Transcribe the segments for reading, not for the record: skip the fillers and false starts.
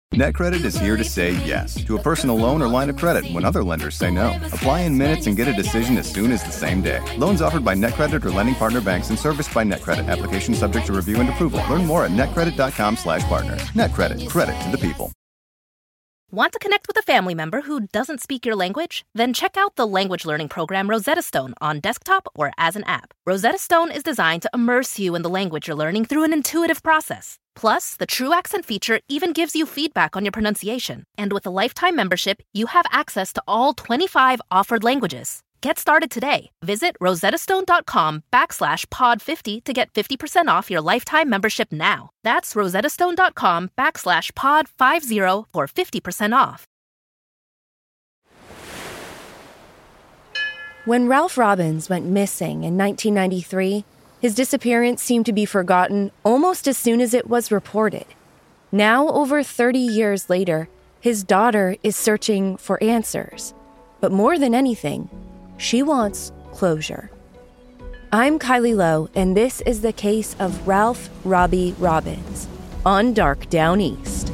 NetCredit is here to say yes to a personal loan or line of credit when other lenders say no. Apply in minutes and get a decision as soon as the same day. Loans offered by NetCredit or lending partner banks and serviced by NetCredit. Application subject to review and approval. Learn more at netcredit.com/partner. NetCredit. Credit to the people. Want to connect with a family member who doesn't speak your language? Then check out the language learning program Rosetta Stone on desktop or as an app. Rosetta Stone is designed to immerse you in the language you're learning through an intuitive process. Plus, the True Accent feature even gives you feedback on your pronunciation. And with a lifetime membership, you have access to all 25 offered languages. Get started today. Visit rosettastone.com/pod50 to get 50% off your lifetime membership now. That's rosettastone.com/pod50 for 50% off. When Ralph Robbins went missing in 1993, his disappearance seemed to be forgotten almost as soon as it was reported. Now, over 30 years later, his daughter is searching for answers. But more than anything, she wants closure. I'm Kylie Lowe, and this is the case of Ralph Robbie Robbins on Dark Down East.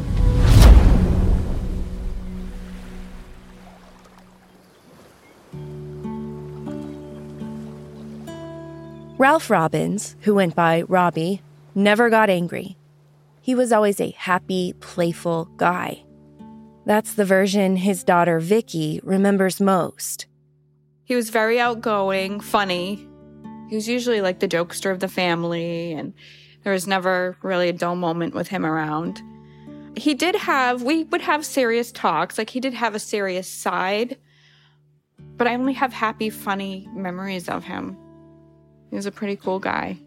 Ralph Robbins, who went by Robbie, never got angry. He was always a happy, playful guy. That's the version his daughter Vicky remembers most. He was very outgoing, funny. He was usually like the jokester of the family, and there was never really a dull moment with him around. We would have serious talks, like he did have a serious side, but I only have happy, funny memories of him. He was a pretty cool guy.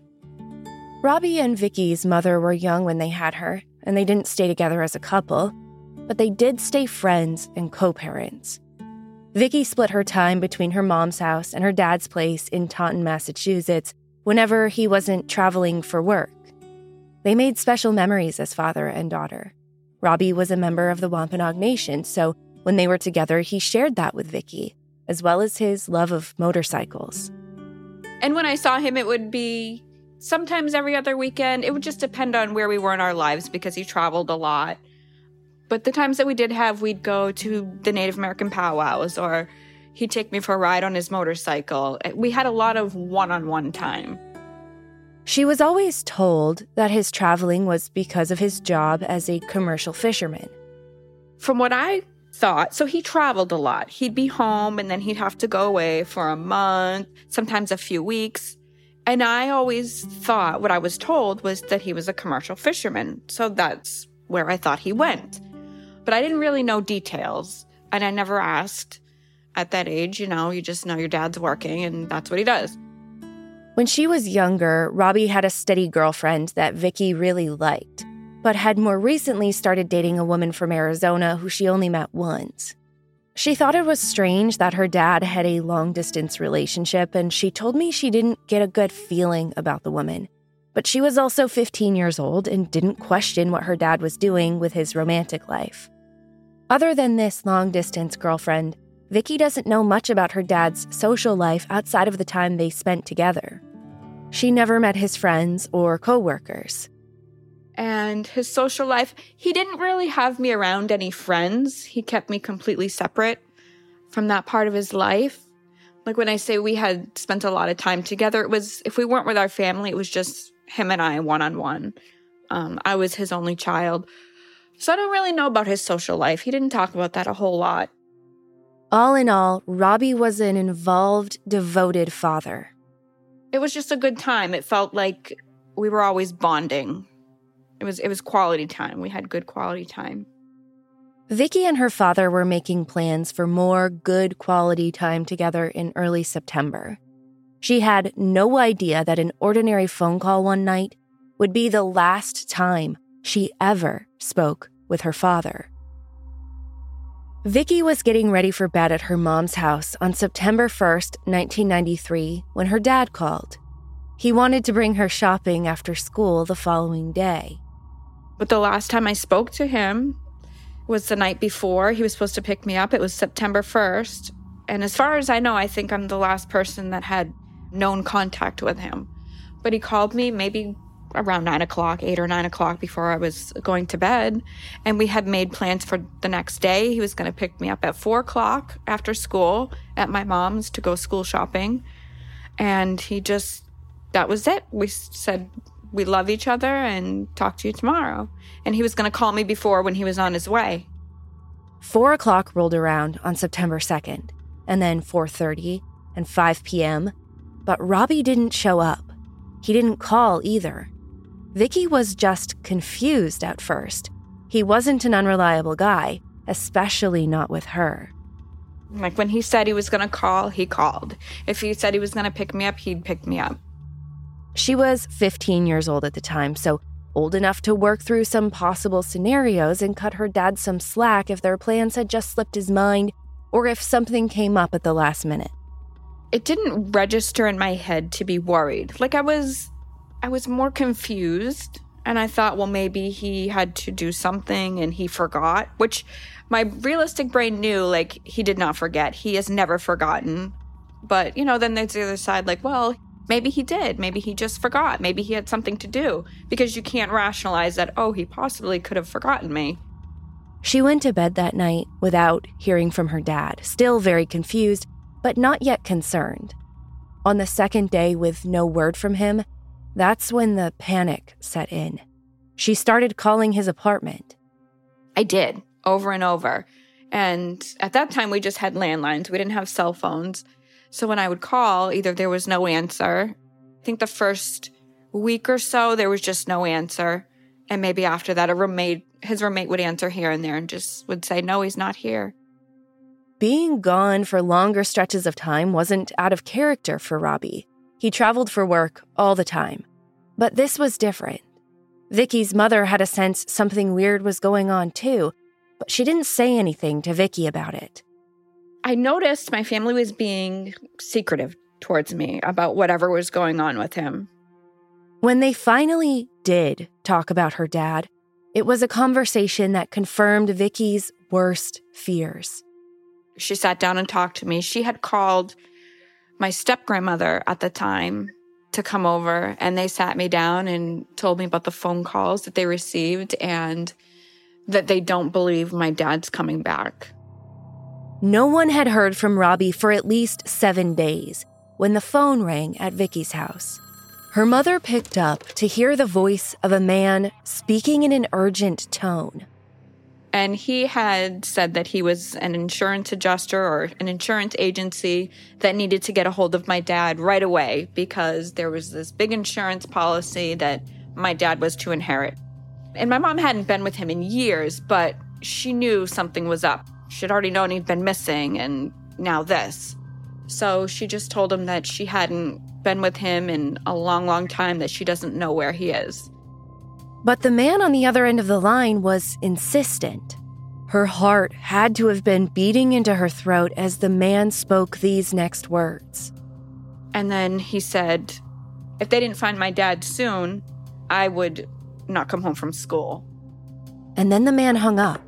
Robbie and Vicky's mother were young when they had her, and they didn't stay together as a couple, but they did stay friends and co-parents. Vicky split her time between her mom's house and her dad's place in Taunton, Massachusetts, whenever he wasn't traveling for work. They made special memories as father and daughter. Robbie was a member of the Wampanoag Nation, so when they were together, he shared that with Vicky, as well as his love of motorcycles. And when I saw him, it would be sometimes every other weekend. It would just depend on where we were in our lives because he traveled a lot. But the times that we did have, we'd go to the Native American powwows, or he'd take me for a ride on his motorcycle. We had a lot of one-on-one time. She was always told that his traveling was because of his job as a commercial fisherman. From what I thought, so he traveled a lot. He'd be home and then he'd have to go away for a month, sometimes a few weeks. And I always thought, what I was told was that he was a commercial fisherman. So that's where I thought he went. But I didn't really know details. And I never asked. At that age, you just know your dad's working and that's what he does. When she was younger, Robbie had a steady girlfriend that Vicky really liked, but had more recently started dating a woman from Arizona who she only met once. She thought it was strange that her dad had a long-distance relationship, and she told me she didn't get a good feeling about the woman. But she was also 15 years old and didn't question what her dad was doing with his romantic life. Other than this long-distance girlfriend, Vicky doesn't know much about her dad's social life outside of the time they spent together. She never met his friends or coworkers. And his social life, he didn't really have me around any friends. He kept me completely separate from that part of his life. Like when I say we had spent a lot of time together, it was, if we weren't with our family, it was just him and I one-on-one. I was his only child. So I don't really know about his social life. He didn't talk about that a whole lot. All in all, Robbie was an involved, devoted father. It was just a good time. It felt like we were always bonding. It was quality time. We had good quality time. Vicky and her father were making plans for more good quality time together in early September. She had no idea that an ordinary phone call one night would be the last time she ever spoke with her father. Vicky was getting ready for bed at her mom's house on September 1st, 1993, when her dad called. He wanted to bring her shopping after school the following day. But the last time I spoke to him was the night before. He was supposed to pick me up. It was September 1st. And as far as I know, I think I'm the last person that had known contact with him. But he called me maybe around 9 o'clock, 8 or 9 o'clock before I was going to bed. And we had made plans for the next day. He was going to pick me up at 4 o'clock after school at my mom's to go school shopping. And that was it. We said, we love each other and talk to you tomorrow. And he was going to call me before when he was on his way. 4 o'clock rolled around on September 2nd, and then 4:30 and 5 p.m., but Robbie didn't show up. He didn't call either. Vicky was just confused at first. He wasn't an unreliable guy, especially not with her. Like when he said he was going to call, he called. If he said he was going to pick me up, he'd pick me up. She was 15 years old at the time, so old enough to work through some possible scenarios and cut her dad some slack if their plans had just slipped his mind or if something came up at the last minute. It didn't register in my head to be worried. Like I was more confused, and I thought, well, maybe he had to do something and he forgot, which my realistic brain knew, like, he did not forget. He has never forgotten. But, then there's the other side, like, well, maybe he did. Maybe he just forgot. Maybe he had something to do, because you can't rationalize that, oh, he possibly could have forgotten me. She went to bed that night without hearing from her dad, still very confused, but not yet concerned. On the second day with no word from him, that's when the panic set in. She started calling his apartment. I did, over and over. And at that time, we just had landlines. We didn't have cell phones. So when I would call, either there was no answer. I think the first week or so, there was just no answer. And maybe after that, his roommate would answer here and there and just would say, no, he's not here. Being gone for longer stretches of time wasn't out of character for Robbie. He traveled for work all the time. But this was different. Vicky's mother had a sense something weird was going on too, but she didn't say anything to Vicky about it. I noticed my family was being secretive towards me about whatever was going on with him. When they finally did talk about her dad, it was a conversation that confirmed Vicky's worst fears. She sat down and talked to me. She had called my step-grandmother at the time to come over, and they sat me down and told me about the phone calls that they received and that they don't believe my dad's coming back. No one had heard from Robbie for at least 7 days when the phone rang at Vicky's house. Her mother picked up to hear the voice of a man speaking in an urgent tone. And he had said that he was an insurance adjuster or an insurance agency that needed to get a hold of my dad right away because there was this big insurance policy that my dad was to inherit. And my mom hadn't been with him in years, but she knew something was up. She'd already known he'd been missing, and now this. So she just told him that she hadn't been with him in a long, long time, that she doesn't know where he is. But the man on the other end of the line was insistent. Her heart had to have been beating into her throat as the man spoke these next words. And then he said, if they didn't find my dad soon, I would not come home from school. And then the man hung up.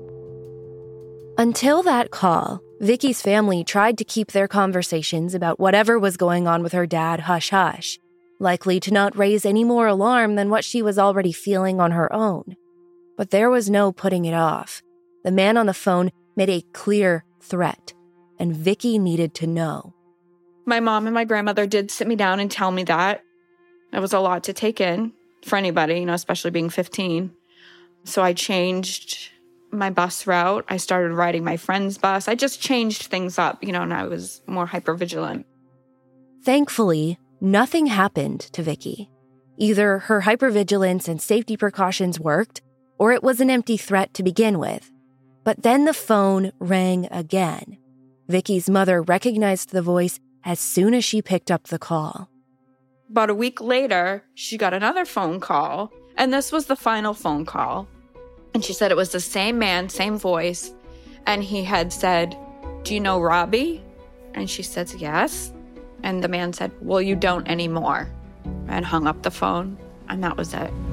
Until that call, Vicky's family tried to keep their conversations about whatever was going on with her dad hush-hush, likely to not raise any more alarm than what she was already feeling on her own. But there was no putting it off. The man on the phone made a clear threat, and Vicky needed to know. My mom and my grandmother did sit me down and tell me that. It was a lot to take in for anybody, especially being 15. So I changed my bus route. I started riding my friend's bus. I just changed things up, and I was more hypervigilant. Thankfully, nothing happened to Vicky. Either her hypervigilance and safety precautions worked, or it was an empty threat to begin with. But then the phone rang again. Vicky's mother recognized the voice as soon as she picked up the call. About a week later, she got another phone call, and this was the final phone call. And she said it was the same man, same voice, and he had said, "Do you know Robbie?" And she said, "Yes." And the man said, "Well, you don't anymore," and hung up the phone, and that was it.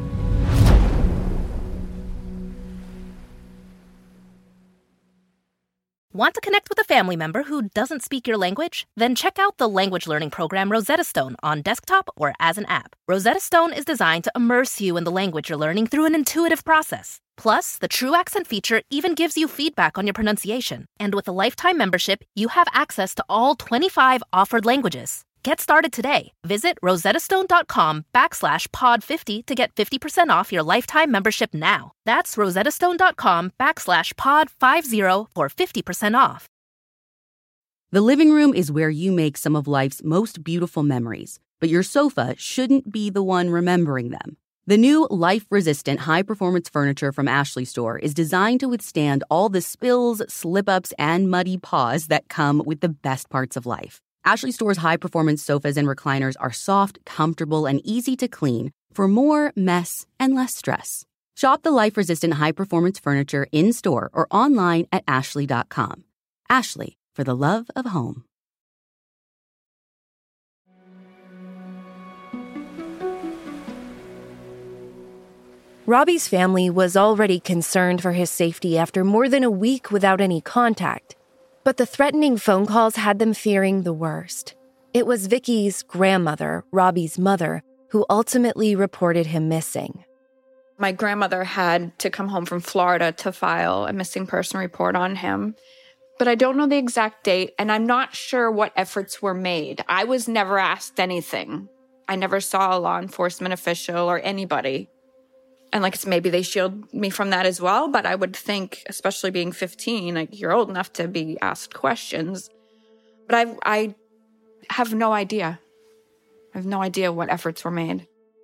Want to connect with a family member who doesn't speak your language? Then check out the language learning program Rosetta Stone on desktop or as an app. Rosetta Stone is designed to immerse you in the language you're learning through an intuitive process. Plus, the True Accent feature even gives you feedback on your pronunciation. And with a lifetime membership, you have access to all 25 offered languages. Get started today. Visit rosettastone.com/pod50 to get 50% off your lifetime membership now. That's rosettastone.com/pod50 for 50% off. The living room is where you make some of life's most beautiful memories, but your sofa shouldn't be the one remembering them. The new life-resistant high-performance furniture from Ashley Store is designed to withstand all the spills, slip-ups, and muddy paws that come with the best parts of life. Ashley Store's high-performance sofas and recliners are soft, comfortable, and easy to clean for more mess and less stress. Shop the life-resistant high-performance furniture in-store or online at ashley.com. Ashley, for the love of home. Robbie's family was already concerned for his safety after more than a week without any contact. But the threatening phone calls had them fearing the worst. It was Vicky's grandmother, Robbie's mother, who ultimately reported him missing. My grandmother had to come home from Florida to file a missing person report on him. But I don't know the exact date, and I'm not sure what efforts were made. I was never asked anything. I never saw a law enforcement official or anybody. And maybe they shield me from that as well, but I would think, especially being 15, you're old enough to be asked questions. But I have no idea. I have no idea what efforts were made.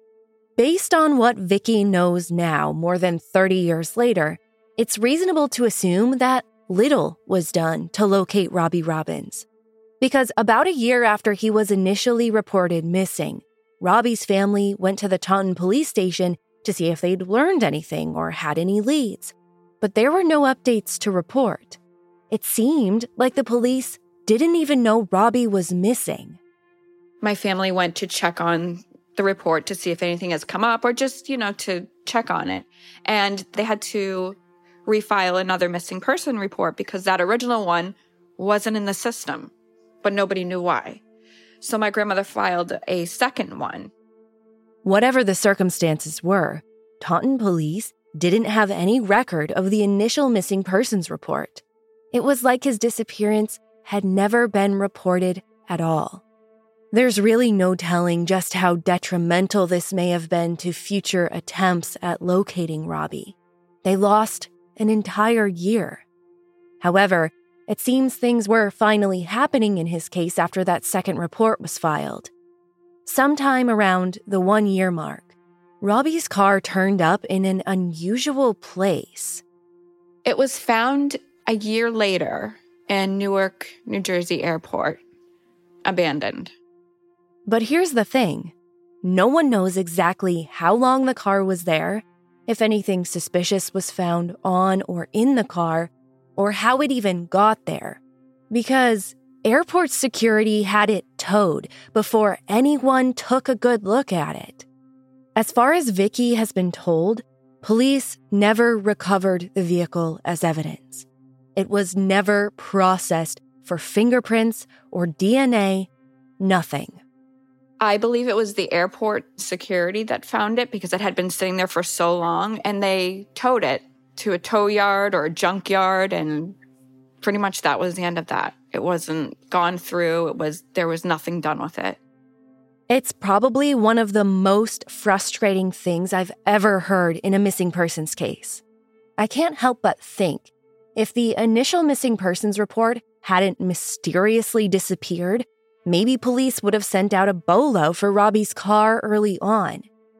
Based on what Vicky knows now, more than 30 years later, it's reasonable to assume that little was done to locate Robbie Robbins. Because about a year after he was initially reported missing, Robbie's family went to the Taunton police station to see if they'd learned anything or had any leads. But there were no updates to report. It seemed like the police didn't even know Robbie was missing. My family went to check on the report to see if anything has come up or just, to check on it. And they had to refile another missing person report because that original one wasn't in the system, but nobody knew why. So my grandmother filed a second one. Whatever the circumstances were, Taunton police didn't have any record of the initial missing persons report. It was like his disappearance had never been reported at all. There's really no telling just how detrimental this may have been to future attempts at locating Robbie. They lost an entire year. However, it seems things were finally happening in his case after that second report was filed. Sometime around the 1-year mark, Robbie's car turned up in an unusual place. It was found a year later in Newark, New Jersey airport, abandoned. But here's the thing. No one knows exactly how long the car was there, if anything suspicious was found on or in the car, or how it even got there. Because airport security had it towed before anyone took a good look at it. As far as Vicky has been told, police never recovered the vehicle as evidence. It was never processed for fingerprints or DNA, nothing. I believe it was the airport security that found it because it had been sitting there for so long, and they towed it to a tow yard or a junk yard, and pretty much that was the end of that. It wasn't gone through. There was nothing done with it. It's probably one of the most frustrating things I've ever heard in a missing persons case. I can't help but think if the initial missing persons report hadn't mysteriously disappeared, maybe police would have sent out a bolo for Robbie's car early on.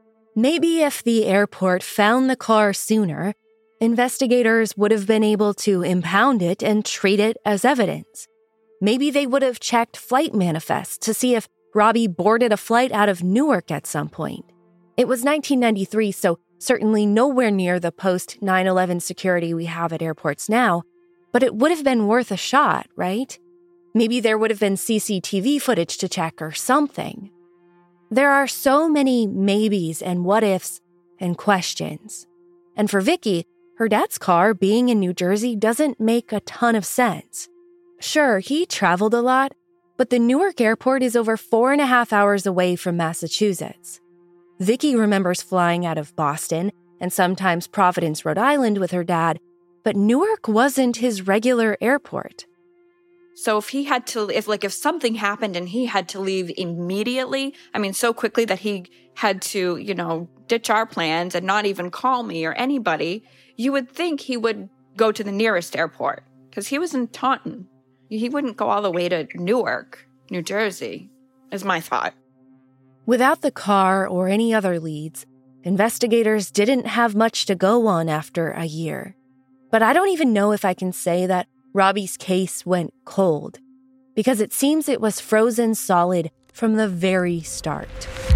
Maybe if the airport found the car sooner, investigators would have been able to impound it and treat it as evidence. Maybe they would have checked flight manifests to see if Robbie boarded a flight out of Newark at some point. It was 1993, so certainly nowhere near the post-9/11 security we have at airports now, but it would have been worth a shot, right? Maybe there would have been CCTV footage to check or something. There are so many maybes and what-ifs and questions. And for Vicky, her dad's car being in New Jersey doesn't make a ton of sense. Sure, he traveled a lot, but the Newark airport is over 4.5 hours away from Massachusetts. Vicky remembers flying out of Boston and sometimes Providence, Rhode Island with her dad, but Newark wasn't his regular airport. So if something happened and he had to leave immediately, so quickly that he had to, ditch our plans and not even call me or anybody, you would think he would go to the nearest airport because he was in Taunton. He wouldn't go all the way to Newark, New Jersey, is my thought. Without the car or any other leads, investigators didn't have much to go on after a year. But I don't even know if I can say that Robbie's case went cold, because it seems it was frozen solid from the very start.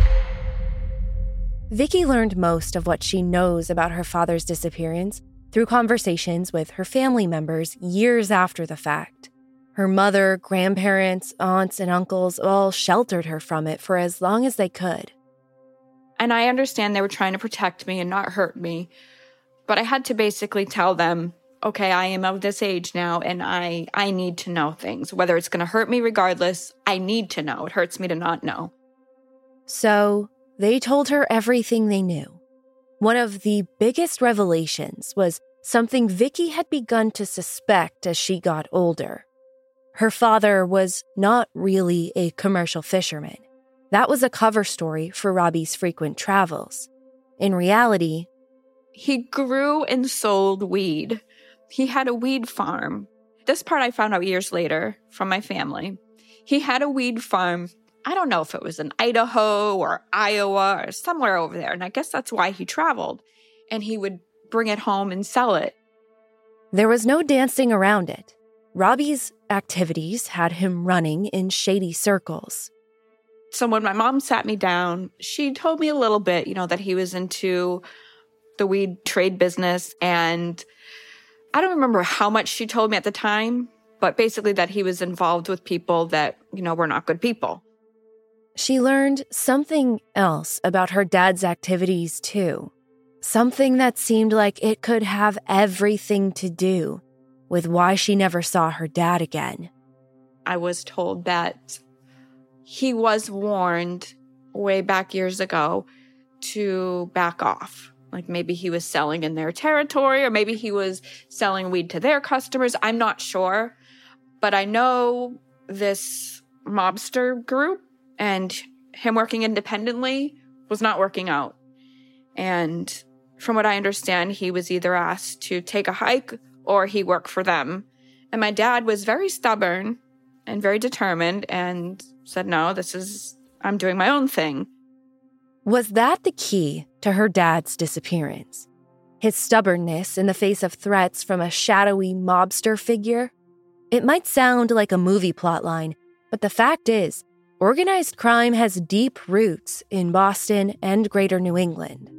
Vicky learned most of what she knows about her father's disappearance through conversations with her family members years after the fact. Her mother, grandparents, aunts, and uncles all sheltered her from it for as long as they could. And I understand they were trying to protect me and not hurt me, but I had to basically tell them, okay, I am of this age now, and I need to know things. Whether it's going to hurt me regardless, I need to know. It hurts me to not know. So they told her everything they knew. One of the biggest revelations was something Vicky had begun to suspect as she got older. Her father was not really a commercial fisherman. That was a cover story for Robbie's frequent travels. In reality, he grew and sold weed. He had a weed farm. This part I found out years later from my family. He had a weed farm. I don't know if it was in Idaho or Iowa or somewhere over there. And I guess that's why he traveled. And he would bring it home and sell it. There was no dancing around it. Robbie's activities had him running in shady circles. So when my mom sat me down, she told me a little bit, that he was into the weed trade business. And I don't remember how much she told me at the time, but basically that he was involved with people that, were not good people. She learned something else about her dad's activities, too. Something that seemed like it could have everything to do with why she never saw her dad again. I was told that he was warned way back years ago to back off. Like maybe he was selling in their territory, or maybe he was selling weed to their customers. I'm not sure. But I know this mobster group and him working independently was not working out. And from what I understand, he was either asked to take a hike or he worked for them. And my dad was very stubborn and very determined and said, no, I'm doing my own thing. Was that the key to her dad's disappearance? His stubbornness in the face of threats from a shadowy mobster figure? It might sound like a movie plotline, but the fact is, organized crime has deep roots in Boston and Greater New England.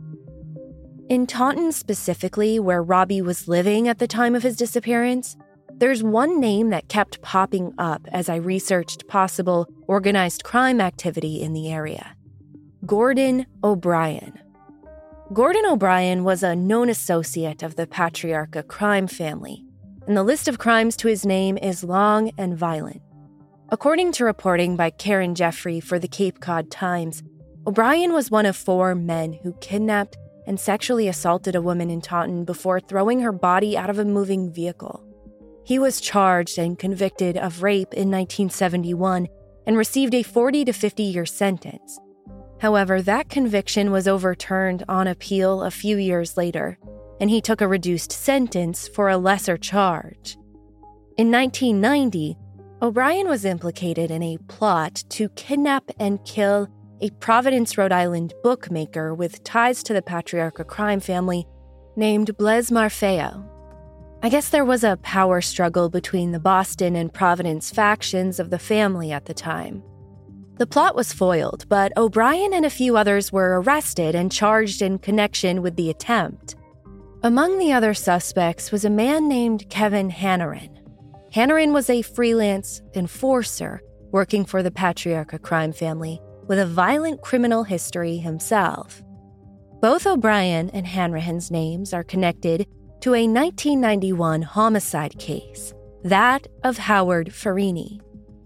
In Taunton specifically, where Robbie was living at the time of his disappearance, there's one name that kept popping up as I researched possible organized crime activity in the area. Gordon O'Brien. Gordon O'Brien was a known associate of the Patriarca crime family, and the list of crimes to his name is long and violent. According to reporting by Karen Jeffrey for the Cape Cod Times, O'Brien was one of 4 men who kidnapped and sexually assaulted a woman in Taunton before throwing her body out of a moving vehicle. He was charged and convicted of rape in 1971 and received a 40 to 50-year sentence. However, that conviction was overturned on appeal a few years later, and he took a reduced sentence for a lesser charge. In 1990, O'Brien was implicated in a plot to kidnap and kill a Providence, Rhode Island bookmaker with ties to the Patriarca crime family named Blaise Marfeo. I guess there was a power struggle between the Boston and Providence factions of the family at the time. The plot was foiled, but O'Brien and a few others were arrested and charged in connection with the attempt. Among the other suspects was a man named Kevin Hannaran. Hannaran was a freelance enforcer working for the Patriarca crime family with a violent criminal history himself. Both O'Brien and Hanrahan's names are connected to a 1991 homicide case, that of Howard Farini.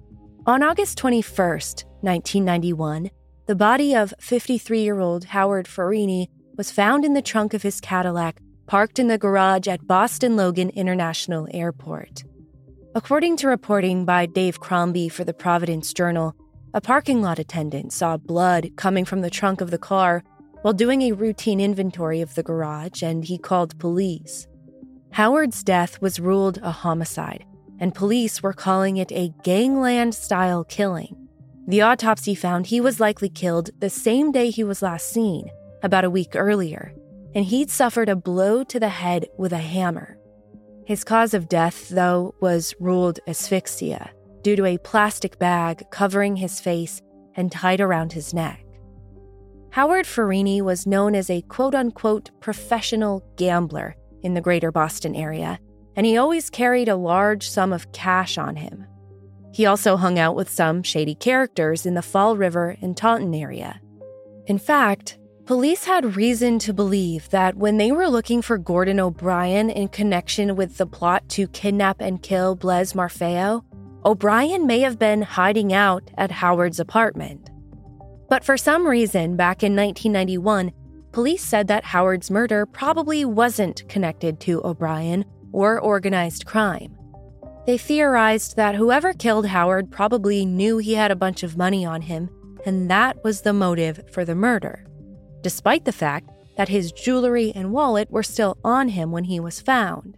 On August 21st, 1991, the body of 53-year-old Howard Farini was found in the trunk of his Cadillac, parked in the garage at Boston Logan International Airport. According to reporting by Dave Crombie for the Providence Journal, a parking lot attendant saw blood coming from the trunk of the car while doing a routine inventory of the garage, and he called police. Howard's death was ruled a homicide, and police were calling it a gangland-style killing. The autopsy found he was likely killed the same day he was last seen, about a week earlier, and he'd suffered a blow to the head with a hammer. His cause of death, though, was ruled asphyxia due to a plastic bag covering his face and tied around his neck. Howard Farini was known as a quote-unquote professional gambler in the greater Boston area, and he always carried a large sum of cash on him. He also hung out with some shady characters in the Fall River and Taunton area. In fact, police had reason to believe that when they were looking for Gordon O'Brien in connection with the plot to kidnap and kill Blaise Marfeo, O'Brien may have been hiding out at Howard's apartment. But for some reason, back in 1991, police said that Howard's murder probably wasn't connected to O'Brien or organized crime. They theorized that whoever killed Howard probably knew he had a bunch of money on him, and that was the motive for the murder, despite the fact that his jewelry and wallet were still on him when he was found.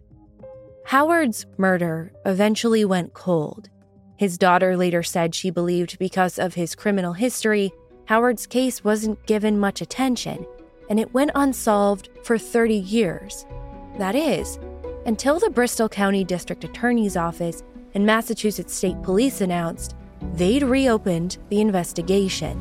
Howard's murder eventually went cold. His daughter later said she believed because of his criminal history, Howard's case wasn't given much attention, and it went unsolved for 30 years. That is, until the Bristol County District Attorney's Office and Massachusetts State Police announced they'd reopened the investigation.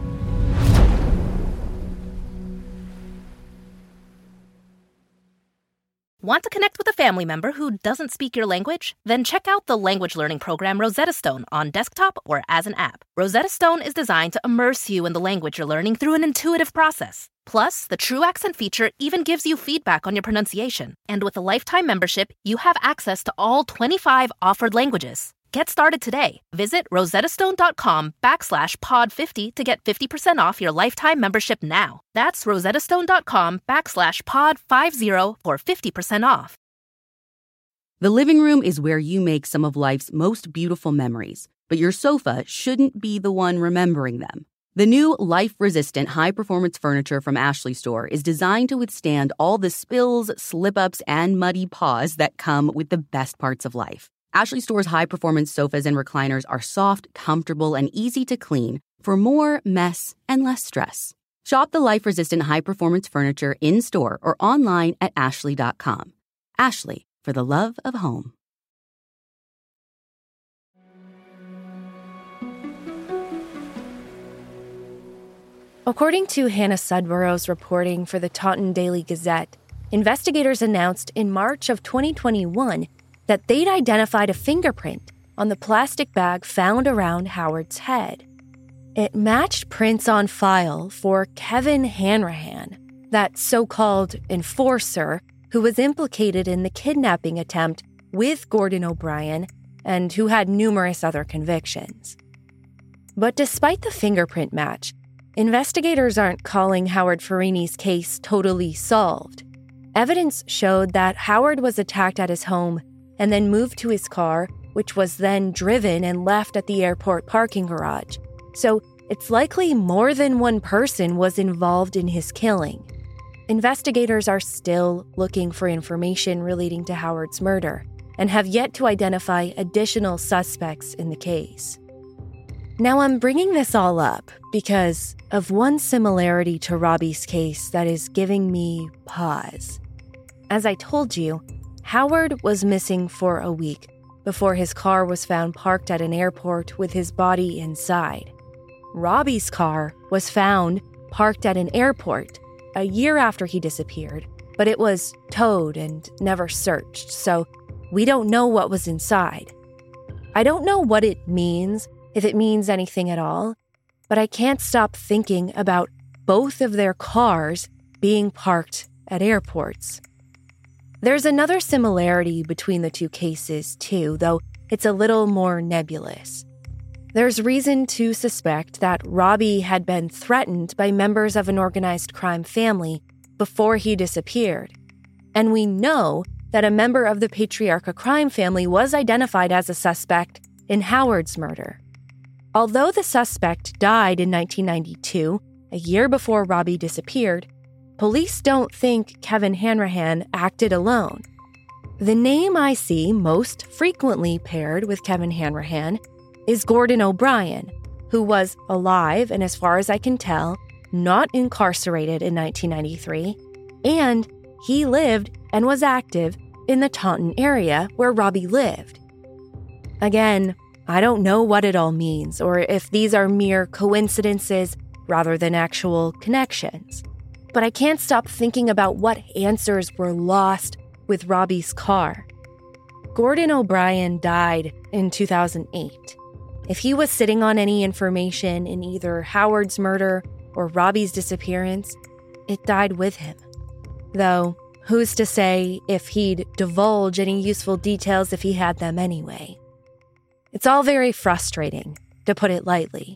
Want to connect with a family member who doesn't speak your language? Then check out the language learning program Rosetta Stone on desktop or as an app. Rosetta Stone is designed to immerse you in the language you're learning through an intuitive process. Plus, the True Accent feature even gives you feedback on your pronunciation. And with a lifetime membership, you have access to all 25 offered languages. Get started today. Visit rosettastone.com/pod50 to get 50% off your lifetime membership now. That's rosettastone.com/pod50 for 50% off. The living room is where you make some of life's most beautiful memories, but your sofa shouldn't be the one remembering them. The new life-resistant high-performance furniture from Ashley Store is designed to withstand all the spills, slip-ups, and muddy paws that come with the best parts of life. Ashley Store's high-performance sofas and recliners are soft, comfortable, and easy to clean for more mess and less stress. Shop the life-resistant high-performance furniture in-store or online at ashley.com. Ashley, for the love of home. According to Hannah Sudborough's reporting for the Taunton Daily Gazette, investigators announced in March of 2021 that they'd identified a fingerprint on the plastic bag found around Howard's head. It matched prints on file for Kevin Hanrahan, that so-called enforcer who was implicated in the kidnapping attempt with Gordon O'Brien and who had numerous other convictions. But despite the fingerprint match, investigators aren't calling Howard Farini's case totally solved. Evidence showed that Howard was attacked at his home and then moved to his car, which was then driven and left at the airport parking garage. So it's likely more than one person was involved in his killing. Investigators are still looking for information relating to Howard's murder and have yet to identify additional suspects in the case. Now, I'm bringing this all up because of one similarity to Robbie's case that is giving me pause. As I told you, Howard was missing for a week before his car was found parked at an airport with his body inside. Robbie's car was found parked at an airport a year after he disappeared, but it was towed and never searched, so we don't know what was inside. I don't know what it means, if it means anything at all, but I can't stop thinking about both of their cars being parked at airports. There's another similarity between the two cases, too, though it's a little more nebulous. There's reason to suspect that Robbie had been threatened by members of an organized crime family before he disappeared. And we know that a member of the Patriarca crime family was identified as a suspect in Howard's murder. Although the suspect died in 1992, a year before Robbie disappeared, police don't think Kevin Hanrahan acted alone. The name I see most frequently paired with Kevin Hanrahan is Gordon O'Brien, who was alive and, as far as I can tell, not incarcerated in 1993, and he lived and was active in the Taunton area where Robbie lived. Again, I don't know what it all means or if these are mere coincidences rather than actual connections, but I can't stop thinking about what answers were lost with Robbie's car. Gordon O'Brien died in 2008. If he was sitting on any information in either Howard's murder or Robbie's disappearance, it died with him. Though, who's to say if he'd divulge any useful details if he had them anyway? It's all very frustrating, to put it lightly.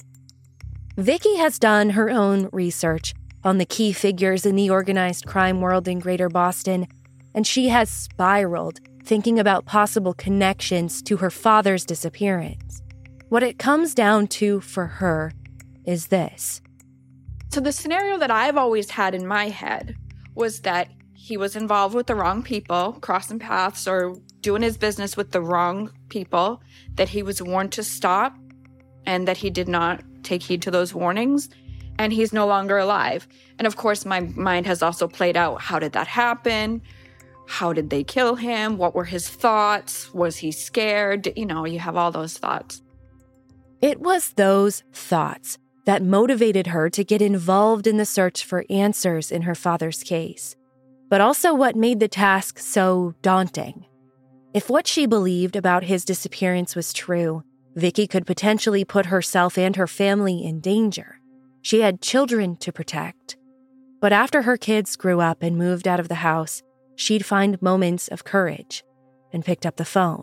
Vicky has done her own research on the key figures in the organized crime world in Greater Boston, and she has spiraled thinking about possible connections to her father's disappearance. What it comes down to for her is this. So the scenario that I've always had in my head was that he was involved with the wrong people, crossing paths or doing his business with the wrong people, that he was warned to stop, and that he did not take heed to those warnings, and he's no longer alive. And of course, my mind has also played out, how did that happen? How did they kill him? What were his thoughts? Was he scared? You have all those thoughts. It was those thoughts that motivated her to get involved in the search for answers in her father's case, but also what made the task so daunting. If what she believed about his disappearance was true, Vicky could potentially put herself and her family in danger. She had children to protect. But after her kids grew up and moved out of the house, she'd find moments of courage and picked up the phone.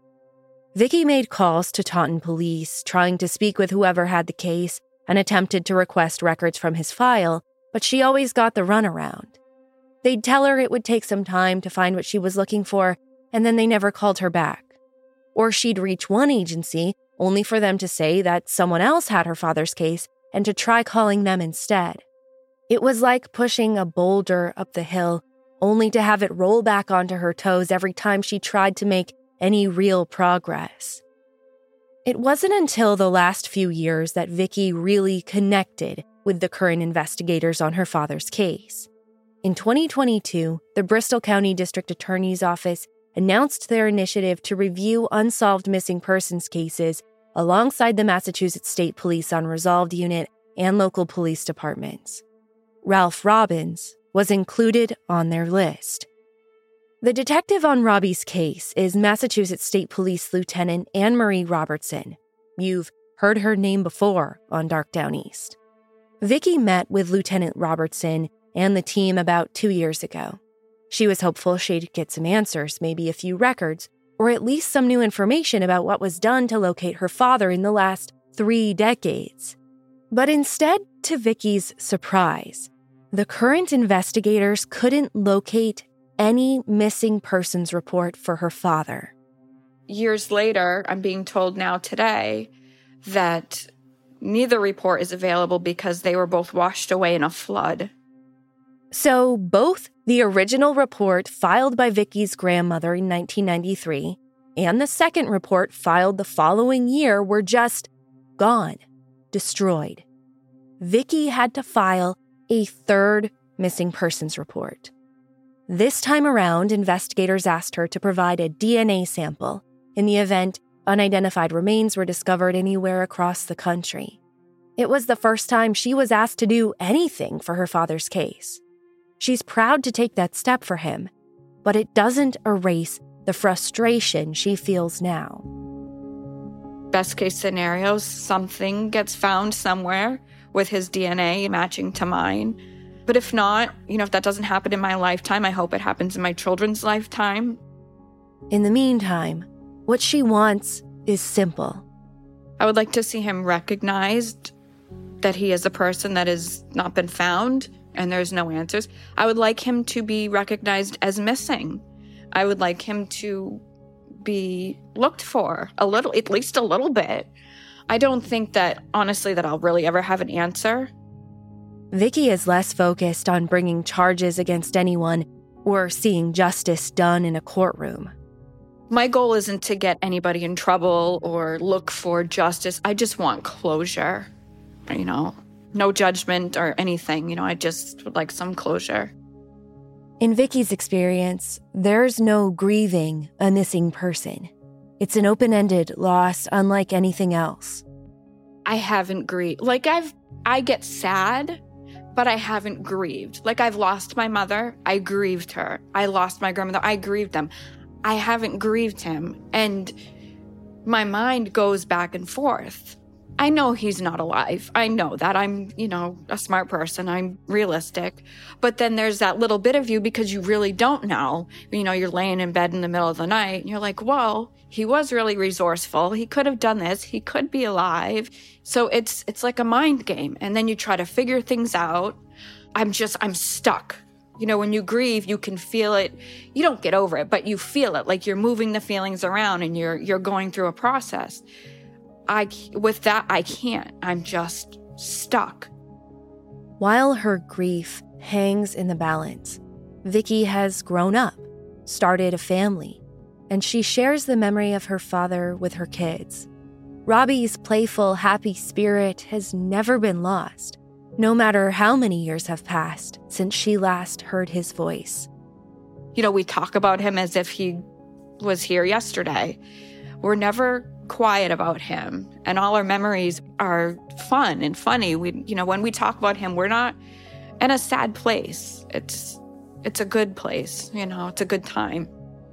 Vicky made calls to Taunton police, trying to speak with whoever had the case, and attempted to request records from his file, but she always got the runaround. They'd tell her it would take some time to find what she was looking for, and then they never called her back. Or she'd reach one agency, only for them to say that someone else had her father's case and to try calling them instead. It was like pushing a boulder up the hill, only to have it roll back onto her toes every time she tried to make any real progress. It wasn't until the last few years that Vicky really connected with the current investigators on her father's case. In 2022, the Bristol County District Attorney's Office announced their initiative to review unsolved missing persons cases alongside the Massachusetts State Police Unresolved Unit and local police departments. Ralph Robbins was included on their list. The detective on Robbie's case is Massachusetts State Police Lieutenant Anne Marie Robertson. You've heard her name before on Dark Down East. Vicky met with Lieutenant Robertson and the team about 2 years ago. She was hopeful she'd get some answers, maybe a few records, or at least some new information about what was done to locate her father in the last 3 decades. But instead, to Vicky's surprise, the current investigators couldn't locate any missing persons report for her father. Years later, I'm being told now today that neither report is available because they were both washed away in a flood. So both the original report filed by Vicky's grandmother in 1993 and the second report filed the following year were just gone, destroyed. Vicky had to file a third missing persons report. This time around, investigators asked her to provide a DNA sample in the event unidentified remains were discovered anywhere across the country. It was the first time she was asked to do anything for her father's case. She's proud to take that step for him, but it doesn't erase the frustration she feels now. Best case scenario, something gets found somewhere with his DNA matching to mine. But if not, if that doesn't happen in my lifetime, I hope it happens in my children's lifetime. In the meantime, what she wants is simple. I would like to see him recognized that he is a person that has not been found and there's no answers. I would like him to be recognized as missing. I would like him to be looked for at least a little bit. I don't think that, honestly, that I'll really ever have an answer. Vicky is less focused on bringing charges against anyone or seeing justice done in a courtroom. My goal isn't to get anybody in trouble or look for justice. I just want closure, no judgment or anything. I just would like some closure. In Vicky's experience, there's no grieving a missing person. It's an open-ended loss unlike anything else. I haven't grieved. I get sad, but I haven't grieved. I've lost my mother. I grieved her. I lost my grandmother. I grieved them. I haven't grieved him. And my mind goes back and forth. I know he's not alive. I know that. I'm, a smart person. I'm realistic. But then there's that little bit of you because you really don't know. You're laying in bed in the middle of the night and you're like, well, he was really resourceful. He could have done this. He could be alive. So it's like a mind game. And then you try to figure things out. I'm stuck. When you grieve, you can feel it. You don't get over it, but you feel it. Like you're moving the feelings around and you're going through a process. With that, I can't. I'm just stuck. While her grief hangs in the balance, Vicky has grown up, started a family, and she shares the memory of her father with her kids. Robbie's playful, happy spirit has never been lost, no matter how many years have passed since she last heard his voice. We talk about him as if he was here yesterday. We're never quiet about him, and all our memories are fun and funny. When we talk about him, we're not in a sad place. It's a good place, it's a good time.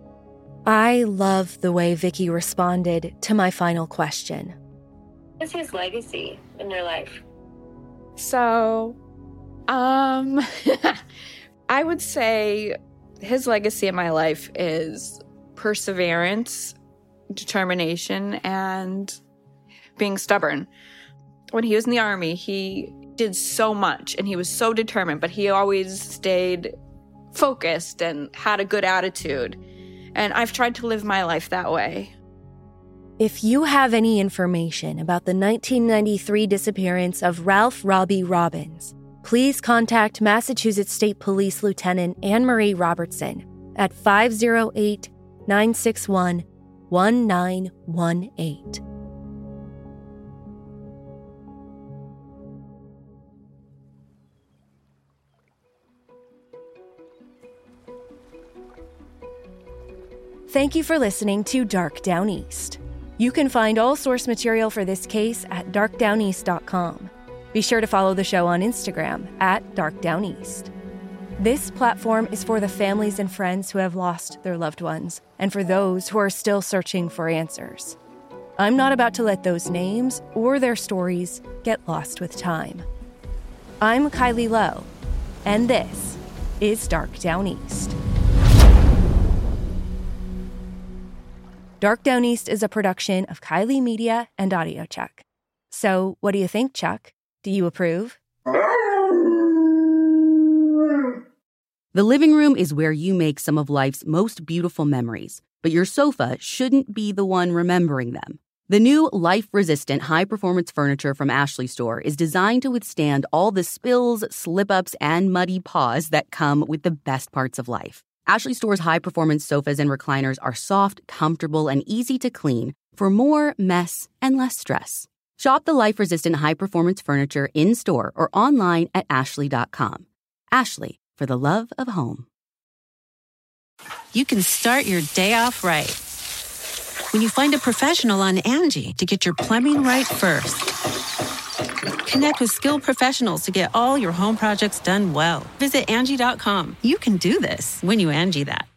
I love the way Vicky responded to my final question. What's his legacy in your life? So, I would say his legacy in my life is perseverance, determination, and being stubborn. When he was in the Army, he did so much and he was so determined, but he always stayed focused and had a good attitude. And I've tried to live my life that way. If you have any information about the 1993 disappearance of Ralph Robbie Robbins, please contact Massachusetts State Police Lieutenant Anne Marie Robertson at 508-961-1918. Thank you for listening to Dark Down East. You can find all source material for this case at darkdowneast.com. Be sure to follow the show on Instagram at darkdowneast. This platform is for the families and friends who have lost their loved ones and for those who are still searching for answers. I'm not about to let those names or their stories get lost with time. I'm Kylie Lowe, and this is Dark Down East. Dark Down East is a production of Kylie Media and AudioChuck. So, what do you think, Chuck? Do you approve? The living room is where you make some of life's most beautiful memories, but your sofa shouldn't be the one remembering them. The new life-resistant high-performance furniture from Ashley Store is designed to withstand all the spills, slip-ups, and muddy paws that come with the best parts of life. Ashley Store's high-performance sofas and recliners are soft, comfortable, and easy to clean for more mess and less stress. Shop the life-resistant high-performance furniture in-store or online at ashley.com. Ashley, for the love of home. You can start your day off right when you find a professional on Angie to get your plumbing right first. Connect with skilled professionals to get all your home projects done well. Visit Angie.com. You can do this when you Angie that.